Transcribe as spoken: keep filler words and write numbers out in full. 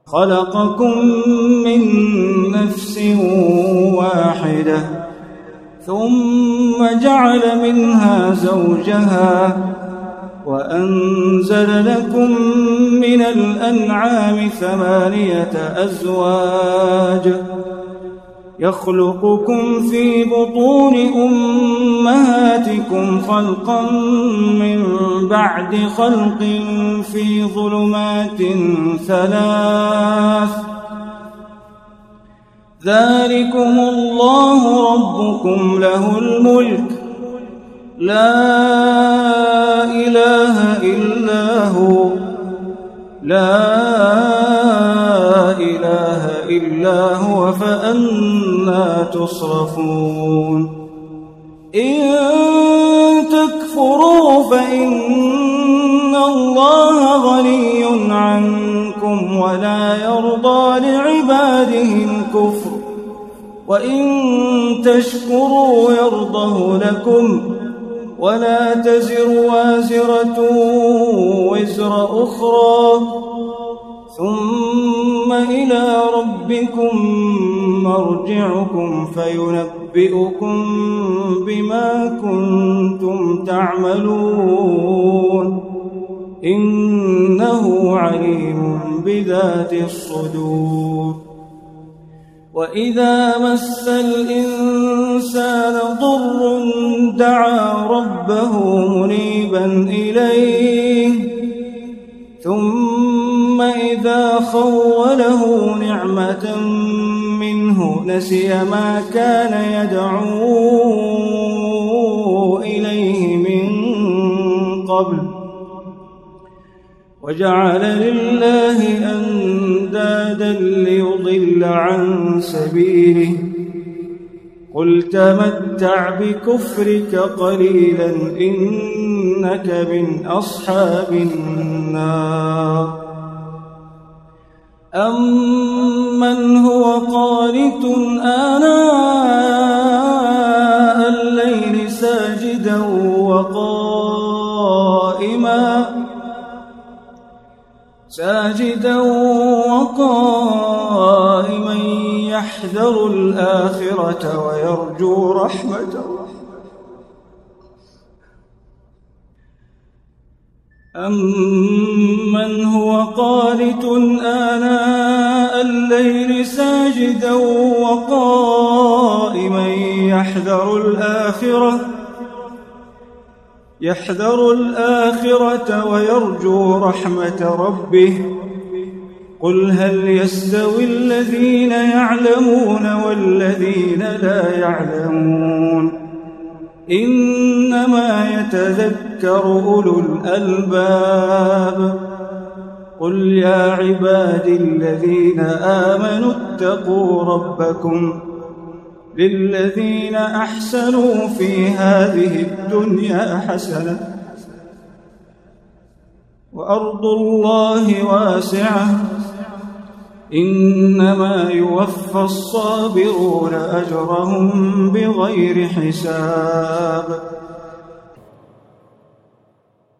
خلقكم من نفس واحدة ثم جعل منها زوجها وأنزل لكم من الأنعام ثمانية أزواج يخلقكم في بطون أمهاتكم خلقا من بعد خلق في ظلمات ثلاث ذلكم الله ربكم له الملك لا إله إلا هو لا إله إلا هو فأنى تصرفون إن تكفروا فإن الله غني عنكم ولا يرضى لعباده الكفر وإن تشكروا يرضه لكم ولا تزر وازرة وزر أخرى ثم إلى ربكم مرجعكم فينبئكم بما كنتم تعملون إنه عليم بذات الصدور وإذا مس الإنسان ضر دعا ربه منيبا إليه ثم إذا خوله نعمة منه نسي ما كان يدعو إليه من قبل وجعل لله أندادا ليضل عن سبيله قل تمتع بكفرك قليلا إنك من أصحاب النار أمن هو قانت آناء الليل ساجدا وقائما ساجدا وقائما يحذر الآخرة ويرجو رحمته أمن هو قانت آناء الليل ساجدا وقائما يحذر الآخرة يحذر الآخرة ويرجو رحمة ربه قل هل يستوي الذين يعلمون والذين لا يعلمون إنما يتذكر أولو الألباب قل يا عبادي الذين آمنوا اتقوا ربكم للذين أحسنوا في هذه الدنيا حسنة وأرض الله واسعة إنما يوفى الصابرون أجرهم بغير حساب